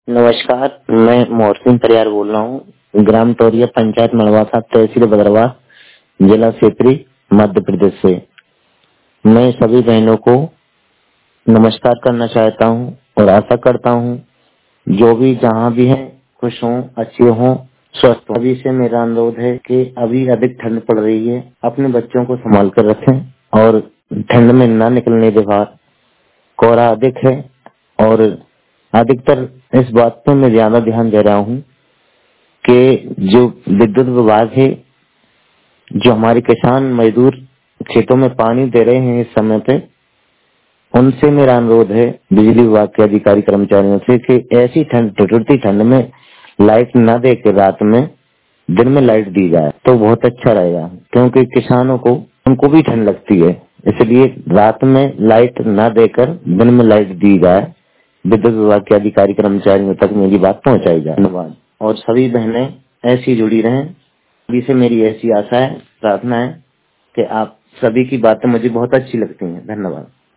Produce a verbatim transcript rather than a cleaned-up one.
नमस्कार, मैं मोहसिन परियार बोल रहा हूँ। ग्राम टोरिया, पंचायत मड़वासा, तहसील भद्रवाह, जिला शिवपुरी, मध्य प्रदेश से। मैं सभी बहनों को नमस्कार करना चाहता हूँ और आशा करता हूँ जो भी जहाँ भी हैं खुश हों, अच्छे हों, स्वस्थ हों। अभी से मेरा अनुरोध है कि अभी अधिक ठंड पड़ रही है, अपने बच्चों को संभाल कर रखें और ठंड में ना निकलने दे बाहर। कोहरा अधिक है और अधिकतर इस बात पर मैं ज्यादा ध्यान दे रहा हूँ कि जो विद्युत विभाग है, जो हमारे किसान मजदूर खेतों में पानी दे रहे हैं इस समय पे, उनसे मेरा अनुरोध है बिजली विभाग के अधिकारी कर्मचारियों से कि ऐसी ठंड ठिठुरती ठंड में लाइट न दे के रात में दिन में लाइट दी जाए तो बहुत अच्छा रहेगा, क्योंकि किसानों को उनको भी ठंड लगती है। इसलिए रात में लाइट न देकर दिन में लाइट दी जाए। विद्युत विभाग के अधिकारी कर्मचारियों तक मेरी बात पहुंचाई जाए। धन्यवाद। और सभी बहनें ऐसी जुड़ी रहें, सभी से मेरी ऐसी आशा है, प्रार्थना है कि आप सभी की बातें मुझे बहुत अच्छी लगती हैं। धन्यवाद।